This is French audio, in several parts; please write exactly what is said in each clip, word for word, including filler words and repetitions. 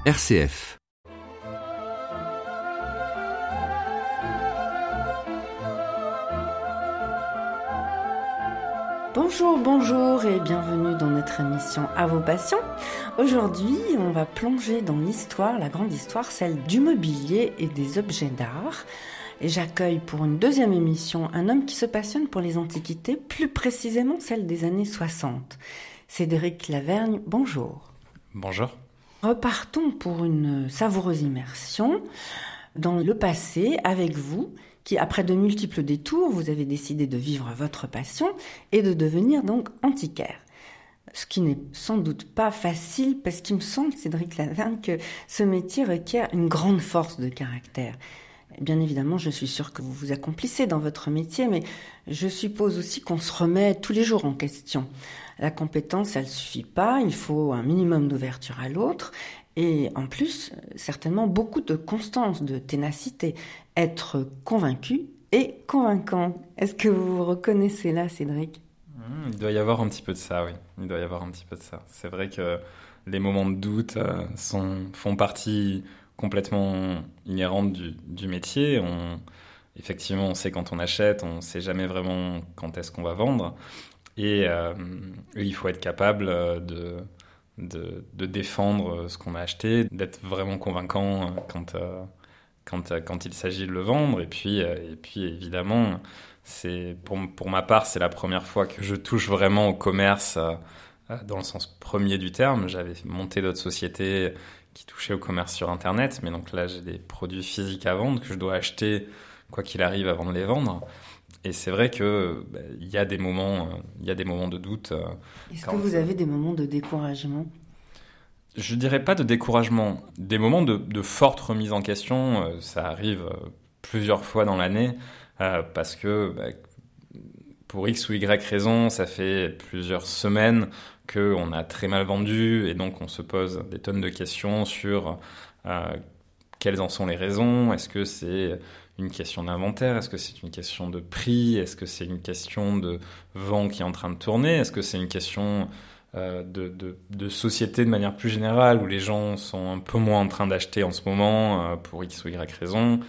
R C F. Bonjour, bonjour et bienvenue dans notre émission À vos passions. Aujourd'hui, on va plonger dans l'histoire, la grande histoire, celle du mobilier et des objets d'art. Et j'accueille pour une deuxième émission un homme qui se passionne pour les antiquités, plus précisément celle des années soixante. Cédric Lavergne, bonjour. Bonjour. Repartons pour une savoureuse immersion dans le passé avec vous, qui, après de multiples détours, vous avez décidé de vivre votre passion et de devenir donc antiquaire. Ce qui n'est sans doute pas facile, parce qu'il me semble, Cédric Lavergne, que ce métier requiert une grande force de caractère. Bien évidemment, je suis sûre que vous vous accomplissez dans votre métier, mais je suppose aussi qu'on se remet tous les jours en question. La compétence, elle ne suffit pas, il faut un minimum d'ouverture à l'autre, et en plus, certainement beaucoup de constance, de ténacité. Être convaincu et convaincant. Est-ce que vous vous reconnaissez là, Cédric ? Mmh, il doit y avoir un petit peu de ça, oui. Il doit y avoir un petit peu de ça. C'est vrai que les moments de doute euh, sont, font partie complètement inhérente du, du métier. On, effectivement, on sait quand on achète, on ne sait jamais vraiment quand est-ce qu'on va vendre. Et euh, il faut être capable de, de, de défendre ce qu'on a acheté, d'être vraiment convaincant quand... Euh, Quand, quand il s'agit de le vendre. Et puis, et puis évidemment, c'est, pour, pour ma part, c'est la première fois que je touche vraiment au commerce euh, dans le sens premier du terme. J'avais monté d'autres sociétés qui touchaient au commerce sur Internet, mais donc là, j'ai des produits physiques à vendre que je dois acheter quoi qu'il arrive avant de les vendre. Et c'est vrai que bah, il y a des moments, il y a des moments de doute. Euh, Est-ce que vous avez des moments de découragement ? Je dirais pas de découragement. Des moments de, de forte remise en question, euh, ça arrive euh, plusieurs fois dans l'année, euh, parce que bah, pour X ou Y raison, ça fait plusieurs semaines qu'on a très mal vendu, et donc on se pose des tonnes de questions sur euh, quelles en sont les raisons. Est-ce que c'est une question d'inventaire ? Est-ce que c'est une question de prix ? Est-ce que c'est une question de vent qui est en train de tourner ? Est-ce que c'est une question... Euh, de, de, de société de manière plus générale, où les gens sont un peu moins en train d'acheter en ce moment euh, pour X ou Y raison.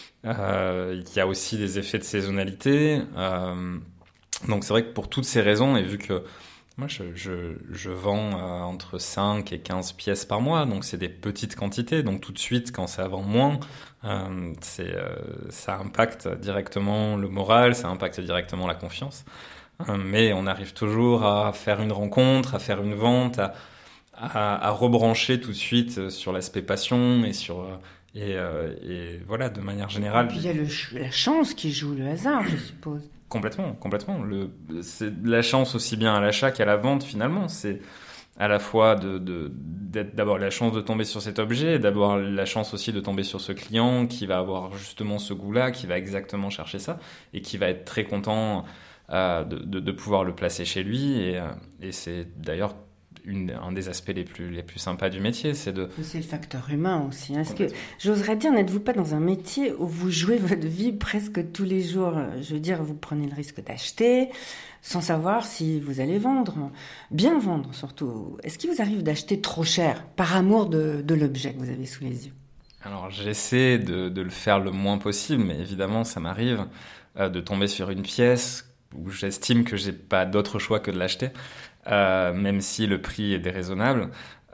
Euh, il y a aussi des effets de saisonnalité. Euh, donc c'est vrai que pour toutes ces raisons, et vu que moi je, je, je vends euh, entre cinq et quinze pièces par mois, donc c'est des petites quantités, donc tout de suite quand ça vend moins, euh, c'est, euh, ça impacte directement le moral, ça impacte directement la confiance. Mais on arrive toujours à faire une rencontre, à faire une vente, à, à, à rebrancher tout de suite sur l'aspect passion et sur et, euh, et voilà, de manière générale. Et puis il y a le, la chance qui joue, le hasard, je suppose. Complètement, complètement. Le, c'est la chance aussi bien à l'achat qu'à la vente finalement. C'est à la fois de, de, d'être, d'avoir la chance de tomber sur cet objet, d'avoir la chance aussi de tomber sur ce client qui va avoir justement ce goût-là, qui va exactement chercher ça et qui va être très content. Euh, de, de, de pouvoir le placer chez lui, et, euh, et c'est d'ailleurs une, un des aspects les plus, les plus sympas du métier, c'est de... C'est le facteur humain aussi. Est-ce que, j'oserais dire, n'êtes-vous pas dans un métier où vous jouez votre vie presque tous les jours ? Je veux dire, vous prenez le risque d'acheter sans savoir si vous allez vendre, bien vendre surtout. Est-ce qu'il vous arrive d'acheter trop cher par amour de, de l'objet que vous avez sous les yeux ? Alors j'essaie de, de le faire le moins possible, mais évidemment ça m'arrive euh, de tomber sur une pièce où j'estime que j'ai pas d'autre choix que de l'acheter, euh, même si le prix est déraisonnable,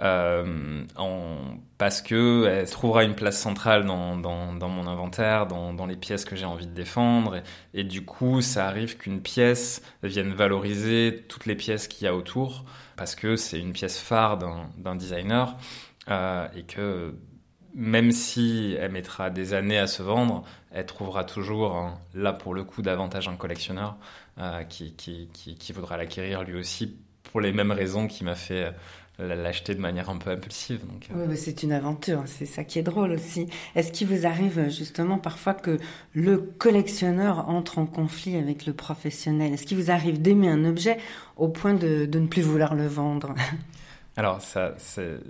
euh, en, parce que elle trouvera une place centrale dans, dans, dans mon inventaire, dans, dans les pièces que j'ai envie de défendre, et, et du coup, ça arrive qu'une pièce vienne valoriser toutes les pièces qu'il y a autour, parce que c'est une pièce phare d'un, d'un designer, euh, et que même si elle mettra des années à se vendre, elle trouvera toujours, hein, là pour le coup, davantage un collectionneur euh, qui, qui, qui, qui voudra l'acquérir lui aussi pour les mêmes raisons qui m'a fait euh, l'acheter de manière un peu impulsive. Donc, euh... Oui, mais c'est une aventure, c'est ça qui est drôle aussi. Est-ce qu'il vous arrive justement parfois que le collectionneur entre en conflit avec le professionnel ? Est-ce qu'il vous arrive d'aimer un objet au point de, de ne plus vouloir le vendre ? Alors, ça, c'est...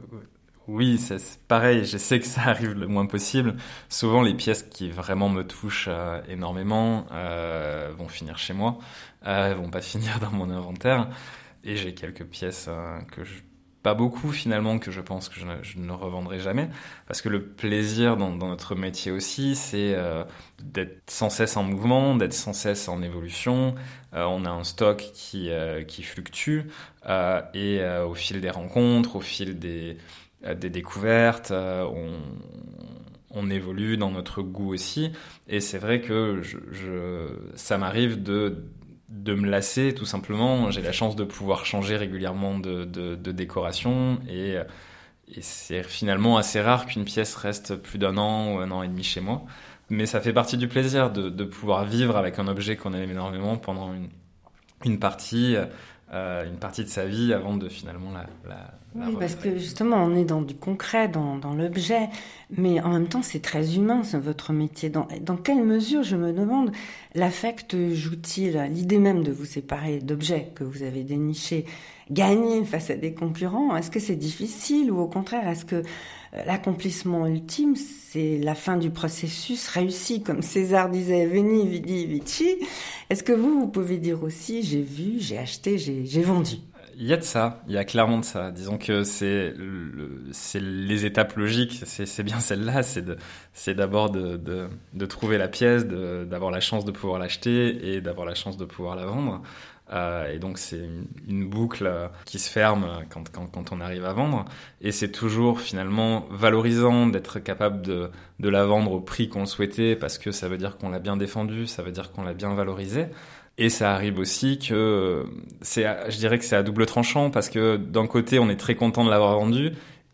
Oui, c'est, c'est pareil, je sais que ça arrive le moins possible. Souvent, les pièces qui vraiment me touchent euh, énormément euh, vont finir chez moi, euh, vont pas finir dans mon inventaire. Et j'ai quelques pièces euh, que je pas beaucoup finalement, que je pense que je ne, je ne revendrai jamais, parce que le plaisir dans, dans notre métier aussi, c'est euh, d'être sans cesse en mouvement, d'être sans cesse en évolution. Euh, on a un stock qui, euh, qui fluctue euh, et euh, au fil des rencontres, au fil des, euh, des découvertes, euh, on, on évolue dans notre goût aussi. Et c'est vrai que je, je, ça m'arrive de de me lasser tout simplement. J'ai la chance de pouvoir changer régulièrement de, de, de décoration et, et c'est finalement assez rare qu'une pièce reste plus d'un an ou un an et demi chez moi. Mais ça fait partie du plaisir de, de pouvoir vivre avec un objet qu'on aime énormément pendant une, une partie, euh, une partie de sa vie avant de finalement la, la, la oui, parce que justement, on est dans du concret, dans, dans l'objet, mais en même temps, c'est très humain, c'est votre métier. Dans, dans quelle mesure, je me demande, l'affect joue-t-il, l'idée même de vous séparer d'objets que vous avez dénichés, gagner face à des concurrents? Est-ce que c'est difficile ou au contraire, est-ce que l'accomplissement ultime, c'est la fin du processus réussi, comme César disait, Veni, Vidi, Vici? Est-ce que vous, vous pouvez dire aussi, j'ai vu, j'ai acheté, j'ai, j'ai vendu? Il y a de ça, il y a clairement de ça. Disons que c'est, le, c'est les étapes logiques, c'est, c'est bien celle-là, c'est, de, c'est d'abord de, de, de trouver la pièce, de, d'avoir la chance de pouvoir l'acheter et d'avoir la chance de pouvoir la vendre. Euh, et donc c'est une, une boucle qui se ferme quand, quand, quand on arrive à vendre. Et c'est toujours finalement valorisant d'être capable de, de la vendre au prix qu'on le souhaitait, parce que ça veut dire qu'on l'a bien défendu, ça veut dire qu'on l'a bien valorisé. Et ça arrive aussi que c'est, je dirais que c'est à double tranchant, parce que d'un côté, on est très content de l'avoir vendu,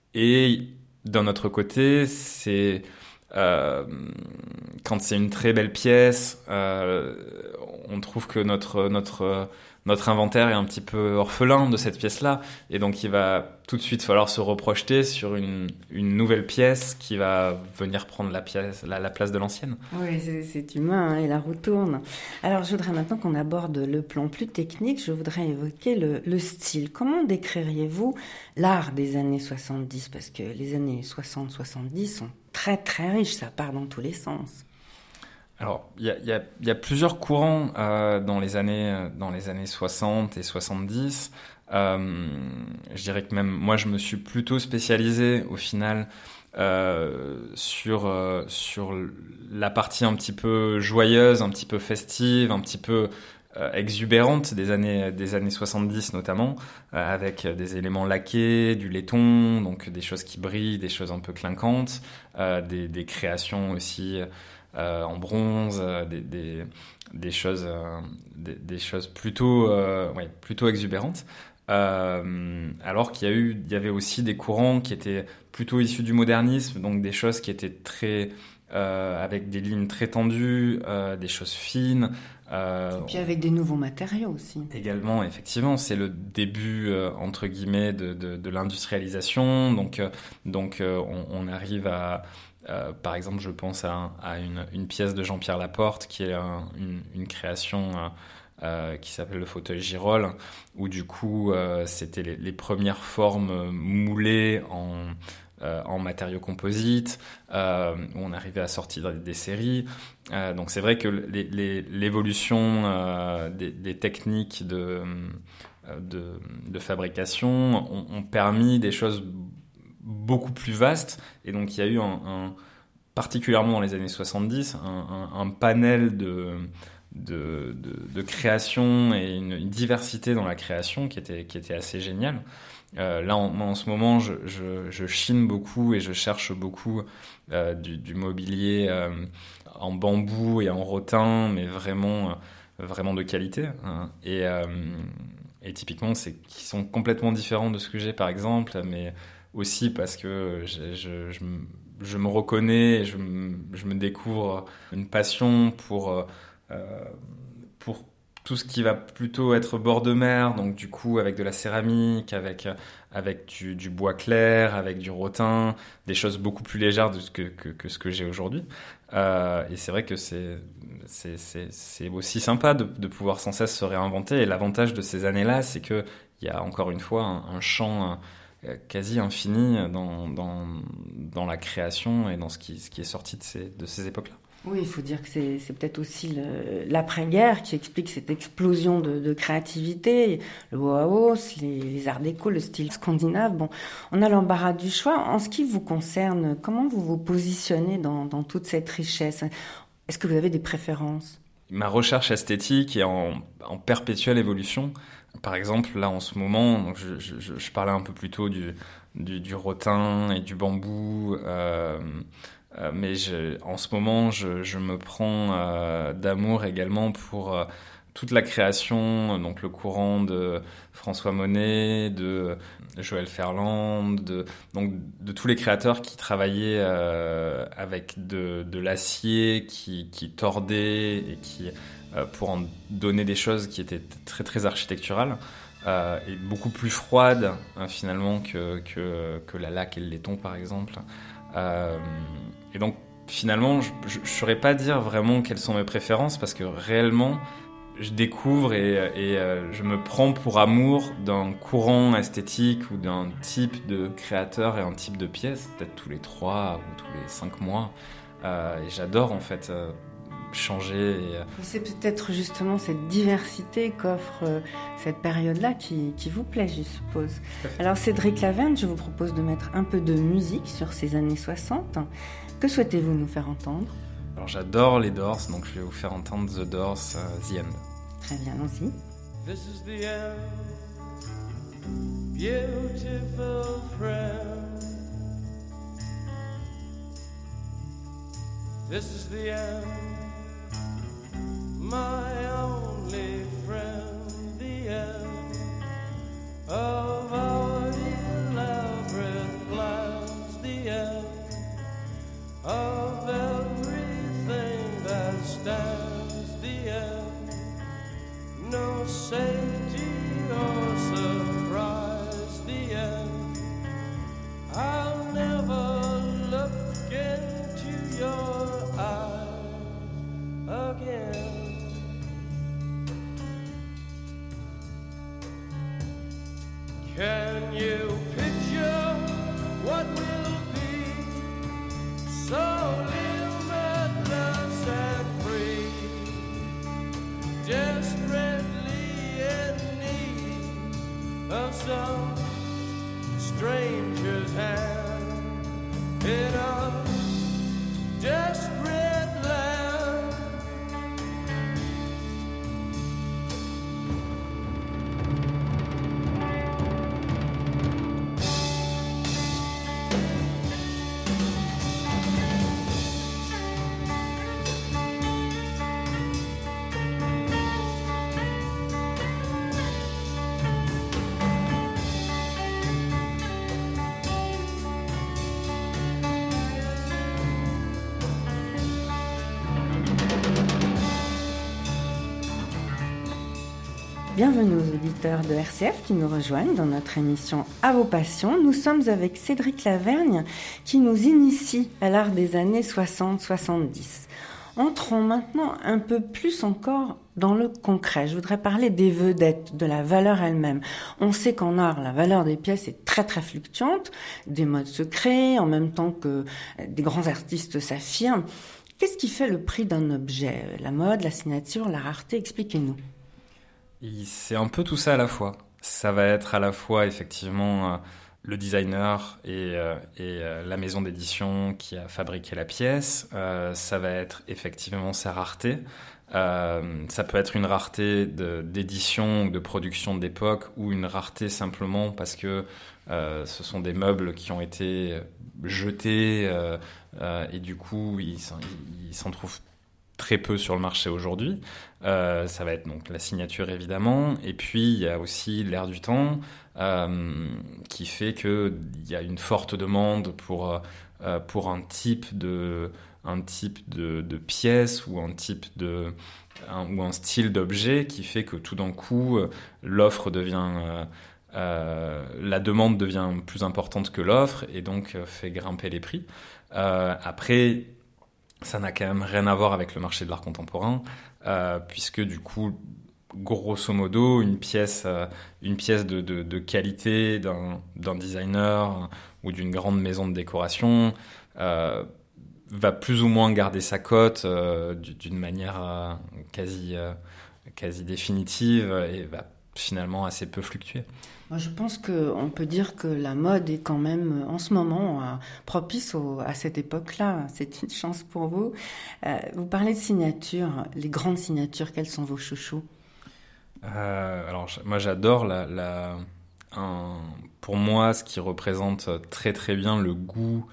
et d'un autre côté, c'est euh, quand c'est une très belle pièce, euh, on trouve que notre notre notre inventaire est un petit peu orphelin de cette pièce-là, et donc il va tout de suite falloir se reprojeter sur une une nouvelle pièce qui va venir prendre la pièce la, la place de l'ancienne. Oui, c'est, c'est humain, hein, et la roue tourne. Alors je voudrais maintenant qu'on aborde le plan plus technique, je voudrais évoquer le, le style. Comment décririez-vous l'art des années soixante-dix? Parce que les années soixante soixante-dix sont très très riches, ça part dans tous les sens. Alors, il y a, y, a, y a plusieurs courants euh, dans les années dans les années soixante et soixante-dix. Euh, je dirais que même moi, je me suis plutôt spécialisé au final euh, sur euh, sur la partie un petit peu joyeuse, un petit peu festive, un petit peu euh, exubérante des années des années soixante-dix notamment, euh, avec des éléments laqués, du laiton, donc des choses qui brillent, des choses un peu clinquantes, euh, des, des créations aussi. Euh, en bronze, euh, des, des, des choses, euh, des, des choses plutôt, euh, ouais, plutôt exubérantes. Euh, alors qu'il y a eu, il y avait aussi des courants qui étaient plutôt issus du modernisme, donc des choses qui étaient très, euh, avec des lignes très tendues, euh, des choses fines. Euh, Et puis avec des nouveaux matériaux aussi. Également, effectivement, c'est le début euh, entre guillemets de, de, de l'industrialisation. Donc, euh, donc euh, on, on arrive à Euh, par exemple, je pense à, à une, une pièce de Jean-Pierre Laporte qui est un, une, une création euh, euh, qui s'appelle le fauteuil Girol, où du coup, euh, c'était les, les premières formes moulées en, euh, en matériaux composites, euh, où on arrivait à sortir des séries. Euh, donc c'est vrai que les, les, l'évolution euh, des, des techniques de, de, de fabrication ont, ont permis des choses beaucoup plus vaste, et donc il y a eu un, un particulièrement dans les années soixante-dix un, un, un panel de, de, de, de création et une, une diversité dans la création qui était, qui était assez géniale. Euh, là en, en ce moment je, je, je chine beaucoup et je cherche beaucoup euh, du, du mobilier euh, en bambou et en rotin, mais vraiment, vraiment de qualité, hein. Et, euh, et typiquement c'est qui sont complètement différents de ce que j'ai par exemple, mais aussi parce que je, je, je, je me reconnais, je me, je me découvre une passion pour, euh, pour tout ce qui va plutôt être bord de mer, donc du coup avec de la céramique, avec, avec du, du bois clair, avec du rotin, des choses beaucoup plus légères de ce que, que, que ce que j'ai aujourd'hui. Euh, et c'est vrai que c'est, c'est, c'est, c'est aussi sympa de, de pouvoir sans cesse se réinventer, et l'avantage de ces années-là, c'est qu'il y a encore une fois un, un champ quasi infini dans, dans, dans la création et dans ce qui, ce qui est sorti de ces, de ces époques-là. Oui, il faut dire que c'est, c'est peut-être aussi le, l'après-guerre qui explique cette explosion de, de créativité, le Bauhaus, les, les arts déco, le style scandinave. Bon, on a l'embarras du choix. En ce qui vous concerne, comment vous vous positionnez dans, dans toute cette richesse? Est-ce que vous avez des préférences? Ma recherche esthétique est en, en perpétuelle évolution. Par exemple, là en ce moment, donc je, je, je parlais un peu plus tôt du, du, du rotin et du bambou. Euh, Euh, mais je, en ce moment, je, je me prends euh, d'amour également pour euh, toute la création, donc le courant de François Monet, de Joël Ferland, de, donc de tous les créateurs qui travaillaient euh, avec de, de l'acier, qui, qui tordaient et qui, euh, pour en donner des choses qui étaient très très architecturales. Euh, et beaucoup plus froides hein, finalement que, que, que la laque et le laiton par exemple. Euh, et donc finalement, je ne saurais pas dire vraiment quelles sont mes préférences parce que réellement, je découvre et, et euh, je me prends pour amour d'un courant esthétique ou d'un type de créateur et un type de pièce, peut-être tous les trois ou tous les cinq mois. Euh, et j'adore en fait euh, changer. Et, euh... C'est peut-être justement cette diversité qu'offre euh, cette période-là qui, qui vous plaît, je suppose. Alors Cédric Lavergne, je vous propose de mettre un peu de musique sur ces années soixante. Que souhaitez-vous nous faire entendre? Alors j'adore les Doors, donc je vais vous faire entendre The Doors, uh, The End. Très bien, allons-y. This is the end, beautiful friend. This is the end, my only friend. The end of our elaborate plans. The end of everything that stands. The end, no safety or surprise. The end, I'll never look into your eyes again. Can you picture what will be so limitless and free, desperately in need of some stranger's hand in a desperate land? Bienvenue aux auditeurs de R C F qui nous rejoignent dans notre émission À vos passions. Nous sommes avec Cédric Lavergne qui nous initie à l'art des années soixante soixante-dix. Entrons maintenant un peu plus encore dans le concret. Je voudrais parler des vedettes, de la valeur elle-même. On sait qu'en art, la valeur des pièces est très très fluctuante. Des modes se créent en même temps que des grands artistes s'affirment. Qu'est-ce qui fait le prix d'un objet? La mode, la signature, la rareté? Expliquez-nous. C'est un peu tout ça à la fois. Ça va être à la fois effectivement euh, le designer et, euh, et euh, la maison d'édition qui a fabriqué la pièce. Euh, ça va être effectivement sa rareté. Euh, ça peut être une rareté de, d'édition ou de production d'époque ou une rareté simplement parce que euh, ce sont des meubles qui ont été jetés euh, euh, et du coup ils s'en, ils s'en trouvent très peu sur le marché aujourd'hui. Euh, ça va être donc la signature évidemment, et puis il y a aussi l'air du temps euh, qui fait qu'il y a une forte demande pour, euh, pour un type de, un type de, de pièce ou un type de un, ou un style d'objet qui fait que tout d'un coup l'offre devient euh, euh, la demande devient plus importante que l'offre et donc euh, fait grimper les prix. Euh, après ça n'a quand même rien à voir avec le marché de l'art contemporain, euh, puisque du coup, grosso modo, une pièce, euh, une pièce de, de, de qualité d'un, d'un designer ou d'une grande maison de décoration euh, va plus ou moins garder sa cote euh, d'une manière euh, quasi, euh, quasi définitive et va finalement assez peu fluctuer. Moi, je pense qu'on peut dire que la mode est quand même, en ce moment, euh, propice au, à cette époque-là. C'est une chance pour vous. Euh, vous parlez de signatures, les grandes signatures. Quels sont vos chouchous ? euh, Alors, moi, j'adore la... la un, pour moi, ce qui représente très très bien le goût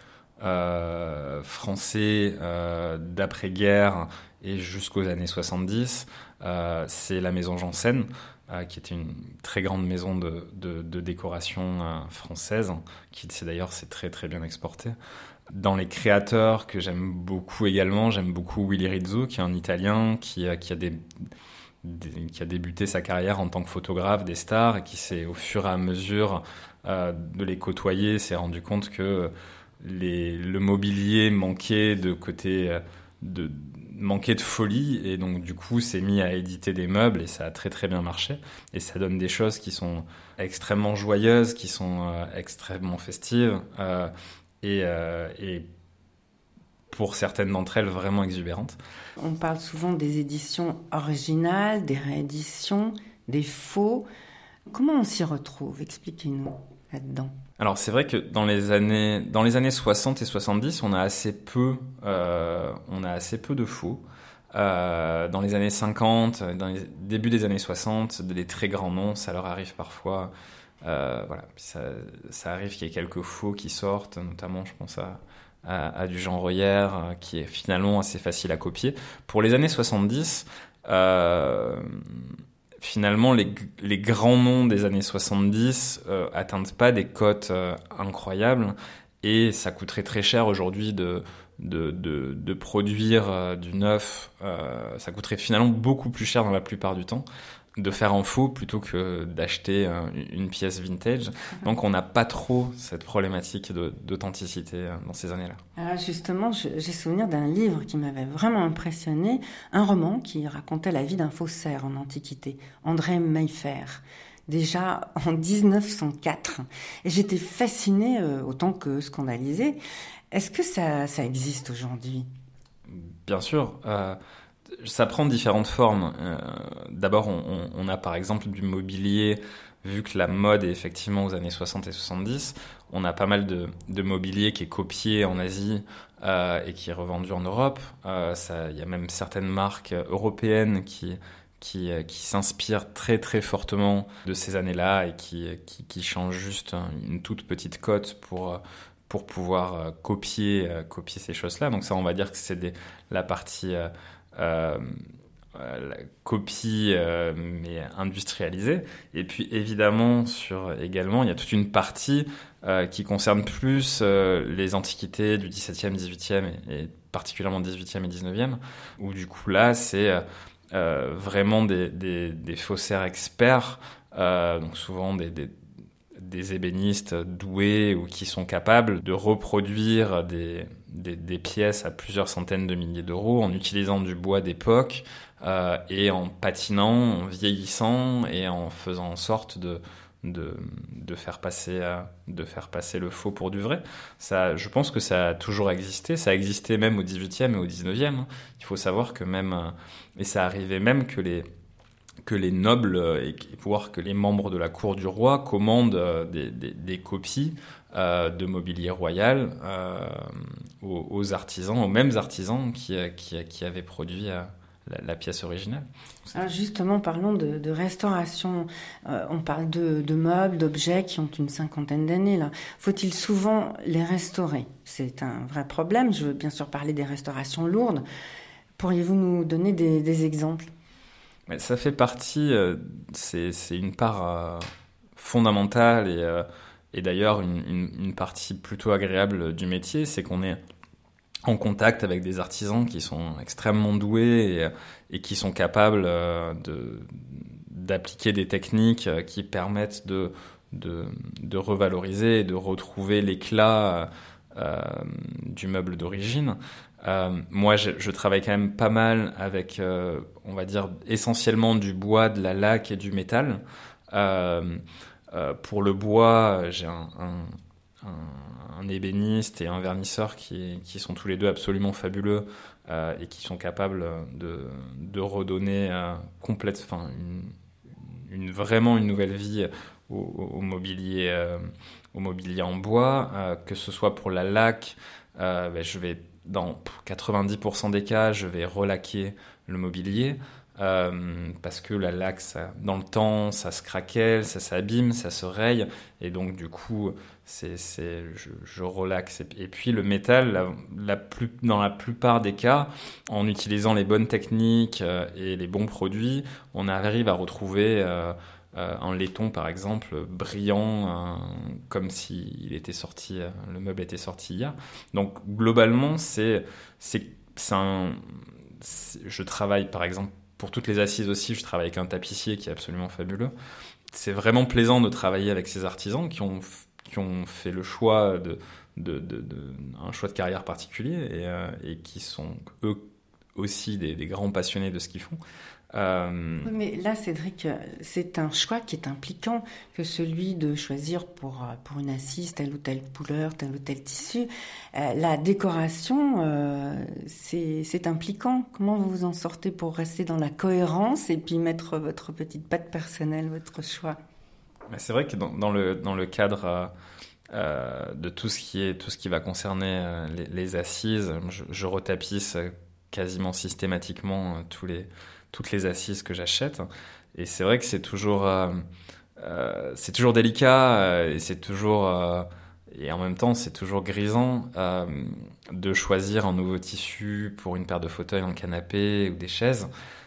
euh, français euh, d'après-guerre et jusqu'aux années soixante-dix, euh, c'est la maison Janssen, euh, qui était une très grande maison de, de, de décoration euh, française, qui c'est d'ailleurs c'est très très bien exporté. Dans les créateurs que j'aime beaucoup également, j'aime beaucoup Willy Rizzo, qui est un Italien qui, qui a des qui a débuté sa carrière en tant que photographe des stars et qui s'est, au fur et à mesure euh, de les côtoyer, s'est rendu compte que les, le mobilier manquait de côté, de, manquait de folie et donc du coup s'est mis à éditer des meubles et ça a très très bien marché et ça donne des choses qui sont extrêmement joyeuses, qui sont euh, extrêmement festives euh, et, euh, et pour certaines d'entre elles vraiment exubérantes. On parle souvent des éditions originales, des rééditions, des faux. Comment on s'y retrouve ? Expliquez-nous là-dedans. Alors c'est vrai que dans les années, dans les années soixante et soixante-dix, on a assez peu, euh, on a assez peu de faux. Euh, dans les années cinquante, dans les débuts des années soixante, des très grands noms, ça leur arrive parfois. Euh, voilà, ça, ça arrive qu'il y ait quelques faux qui sortent, notamment je pense à À, à du Jean Royer, euh, qui est finalement assez facile à copier. Pour les années soixante-dix, euh, finalement, les, les grands noms des années soixante-dix euh, atteignent pas des cotes euh, incroyables et ça coûterait très cher aujourd'hui de, de, de, de produire euh, du neuf. Euh, ça coûterait finalement beaucoup plus cher dans la plupart du temps de faire en faux plutôt que d'acheter euh, une pièce vintage. Donc on n'a pas trop cette problématique de, d'authenticité euh, dans ces années-là. Alors justement, je, j'ai souvenir d'un livre qui m'avait vraiment impressionné, un roman qui racontait la vie d'un faussaire en Antiquité, André Mayfair, déjà en dix-neuf cent quatre. Et j'étais fascinée euh, autant que scandalisée. Est-ce que ça, ça existe aujourd'hui ? Bien sûr. Euh, Ça prend différentes formes. Euh, d'abord, on, on a par exemple du mobilier, vu que la mode est effectivement aux années soixante et soixante-dix, on a pas mal de, de mobilier qui est copié en Asie euh, et qui est revendu en Europe. Euh, ça, il y a même certaines marques européennes qui, qui, qui s'inspirent très très fortement de ces années-là et qui, qui, qui changent juste une toute petite cote pour... pour pouvoir copier, copier ces choses-là. Donc ça, on va dire que c'est des, la partie... Euh, Euh, la copie euh, mais industrialisée et puis évidemment sur également il y a toute une partie euh, qui concerne plus euh, les antiquités du dix-septième, dix-huitième et, et particulièrement dix-huitième et dix-neuvième où du coup là c'est euh, vraiment des, des, des faussaires experts euh, donc souvent des, des des ébénistes doués ou qui sont capables de reproduire des, des, des pièces à plusieurs centaines de milliers d'euros en utilisant du bois d'époque euh, et en patinant, en vieillissant et en faisant en sorte de, de, de, faire passer, euh, de faire passer le faux pour du vrai. Ça, je pense que ça a toujours existé. Ça a existé même au dix-huitième et au dix-neuvième. Il faut savoir que même... Et ça arrivait même que les... que les nobles, et voire que les membres de la cour du roi commandent des, des, des copies euh, de mobilier royal euh, aux, aux artisans, aux mêmes artisans qui, qui, qui avaient produit euh, la, la pièce originale. Alors justement, parlons de, de restauration. Euh, on parle de, de meubles, d'objets qui ont une cinquantaine d'années. Là. Faut-il souvent les restaurer ? C'est un vrai problème. Je veux bien sûr parler des restaurations lourdes. Pourriez-vous nous donner des, des exemples ? Ça fait partie, euh, c'est, c'est une part euh, fondamentale et, euh, et d'ailleurs une, une, une partie plutôt agréable du métier, c'est qu'on est en contact avec des artisans qui sont extrêmement doués et, et qui sont capables euh, de, d'appliquer des techniques qui permettent de, de, de revaloriser et de retrouver l'éclat euh, du meuble d'origine. Euh, moi, je, je travaille quand même pas mal avec, euh, on va dire, essentiellement du bois, de la laque et du métal. Euh, euh, pour le bois, j'ai un, un, un, un ébéniste et un vernisseur qui, qui sont tous les deux absolument fabuleux euh, et qui sont capables de, de redonner euh, complète, enfin, une, une, vraiment une nouvelle vie au, au mobilier, euh, au mobilier en bois, euh, que ce soit pour la laque, euh, ben, je vais, dans quatre-vingt-dix pour cent des cas, je vais relaquer le mobilier. Euh, parce que la laque, ça, dans le temps, ça se craquelle, ça s'abîme, ça se raye, et donc du coup, c'est, c'est, je, je relaxe. Et puis le métal, la, la plus, dans la plupart des cas, en utilisant les bonnes techniques euh, et les bons produits, on arrive à retrouver euh, euh, un laiton, par exemple, brillant, euh, comme si il était sorti, euh, le meuble était sorti hier. Donc globalement, c'est, c'est, c'est un, c'est, je travaille, par exemple, pour toutes les assises aussi, je travaille avec un tapissier qui est absolument fabuleux. C'est vraiment plaisant de travailler avec ces artisans qui ont, qui ont fait le choix de, de, de, de un choix de carrière particulier et, euh, et qui sont eux aussi des, des grands passionnés de ce qu'ils font. Euh... Oui, mais là, Cédric, c'est un choix qui est impliquant que celui de choisir pour, pour une assise telle ou telle couleur, tel ou tel tissu. Euh, la décoration, euh, c'est, c'est impliquant. Comment vous vous en sortez pour rester dans la cohérence et puis mettre votre petite patte personnelle, votre choix? C'est vrai que dans, dans, le, dans le cadre euh, euh, de tout ce qui est, tout ce qui va concerner euh, les, les assises, je, je retapisse quasiment systématiquement euh, tous les toutes les assises que j'achète, et c'est vrai que c'est toujours euh, euh, c'est toujours délicat euh, et c'est toujours euh, et en même temps c'est toujours grisant euh, de choisir un nouveau tissu pour une paire de fauteuils, un canapé ou des chaises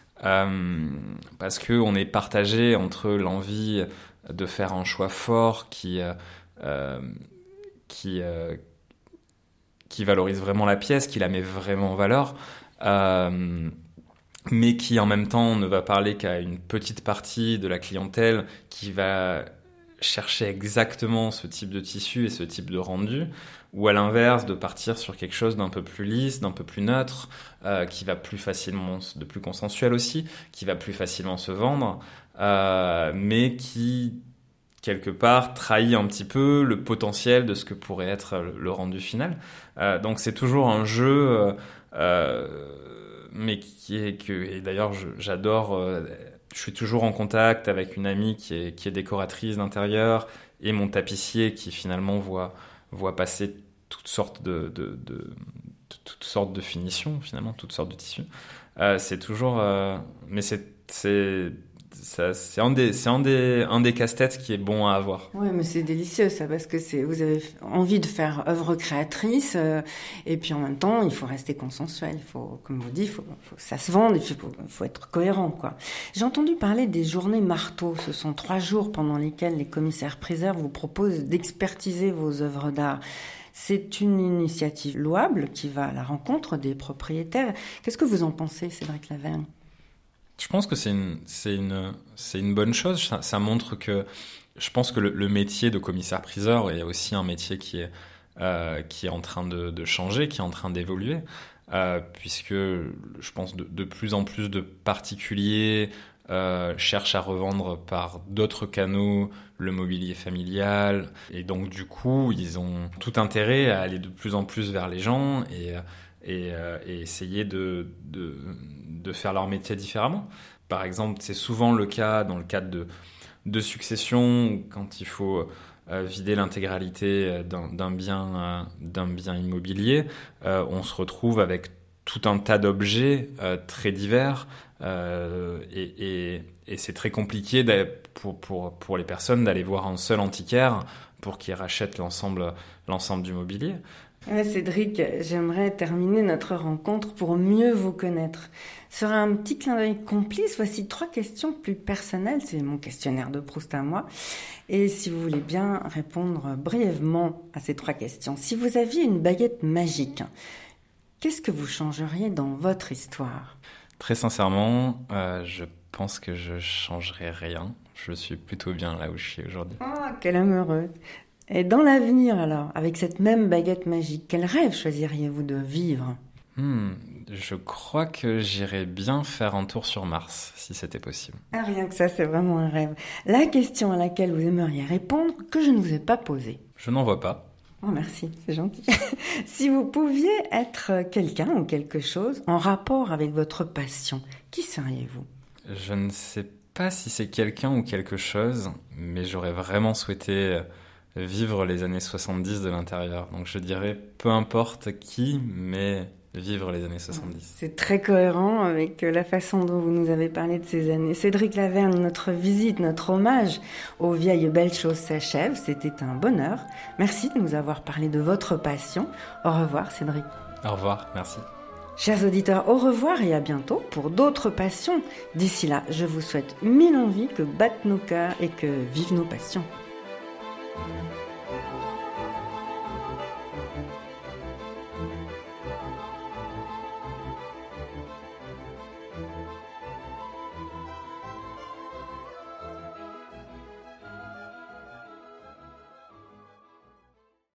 euh, parce que on est partagé entre l'envie de faire un choix fort qui euh, qui euh, qui valorise vraiment la pièce, qui la met vraiment en valeur, euh, mais qui en même temps ne va parler qu'à une petite partie de la clientèle qui va chercher exactement ce type de tissu et ce type de rendu, ou à l'inverse de partir sur quelque chose d'un peu plus lisse, d'un peu plus neutre, euh, qui va plus facilement, de plus consensuel aussi, qui va plus facilement se vendre, euh, mais qui quelque part trahit un petit peu le potentiel de ce que pourrait être le, le rendu final. Euh, donc c'est toujours un jeu euh, euh, mais qui est que, et d'ailleurs je, j'adore, euh, je suis toujours en contact avec une amie qui est, qui est décoratrice d'intérieur et mon tapissier qui finalement voit, voit passer toutes sortes de, de, de, de toutes sortes de finitions, finalement, toutes sortes de tissus. Euh, c'est toujours, euh, mais c'est, c'est, ça, c'est un des, c'est un des, un des casse-têtes qui est bon à avoir. Oui, mais c'est délicieux ça, parce que c'est, vous avez envie de faire œuvre créatrice, euh, et puis en même temps, il faut rester consensuel. Il faut, comme vous dites, il faut, faut ça se vende, il faut, faut être cohérent, quoi. J'ai entendu parler des journées marteaux. Ce sont trois jours pendant lesquels les commissaires-priseurs vous proposent d'expertiser vos œuvres d'art. C'est une initiative louable qui va à la rencontre des propriétaires. Qu'est-ce que vous en pensez, Cédric Lavergne ? Je pense que c'est une, c'est une, c'est une bonne chose. Ça, ça montre que, je pense que le, le métier de commissaire-priseur est aussi un métier qui est, euh, qui est en train de, de changer, qui est en train d'évoluer, euh, puisque je pense de, de plus en plus de particuliers euh, cherchent à revendre par d'autres canaux le mobilier familial, et donc du coup, ils ont tout intérêt à aller de plus en plus vers les gens et et, euh, et essayer de, de, de faire leur métier différemment. Par exemple, c'est souvent le cas dans le cadre de, de succession, quand il faut euh, vider l'intégralité d'un, d'un, bien, euh, d'un bien immobilier, euh, on se retrouve avec tout un tas d'objets euh, très divers, euh, et, et, et c'est très compliqué pour, pour, pour les personnes d'aller voir un seul antiquaire pour qu'ils rachètent l'ensemble, l'ensemble du mobilier. Cédric, j'aimerais terminer notre rencontre pour mieux vous connaître. Sur un petit clin d'œil complice, voici trois questions plus personnelles. C'est mon questionnaire de Proust à moi. Et si vous voulez bien répondre brièvement à ces trois questions. Si vous aviez une baguette magique, qu'est-ce que vous changeriez dans votre histoire ? Très sincèrement, euh, je pense que je changerais rien. Je suis plutôt bien là où je suis aujourd'hui. Oh, quel homme heureux ! Et dans l'avenir, alors, avec cette même baguette magique, quel rêve choisiriez-vous de vivre ? hmm, Je crois que j'irais bien faire un tour sur Mars, si c'était possible. Ah, rien que ça, c'est vraiment un rêve. La question à laquelle vous aimeriez répondre, que je ne vous ai pas posée. Je n'en vois pas. Oh, merci, c'est gentil. Si vous pouviez être quelqu'un ou quelque chose en rapport avec votre passion, qui seriez-vous ? Je ne sais pas si c'est quelqu'un ou quelque chose, mais j'aurais vraiment souhaité vivre les années soixante-dix de l'intérieur. Donc je dirais peu importe qui, mais vivre les années soixante-dix. C'est très cohérent avec la façon dont vous nous avez parlé de ces années. Cédric Laverne, notre visite, notre hommage aux vieilles belles choses s'achève. C'était un bonheur. Merci de nous avoir parlé de votre passion. Au revoir Cédric. Au revoir, merci. Chers auditeurs, au revoir et à bientôt pour d'autres passions. D'ici là, je vous souhaite mille envies que battent nos cœurs et que vivent nos passions.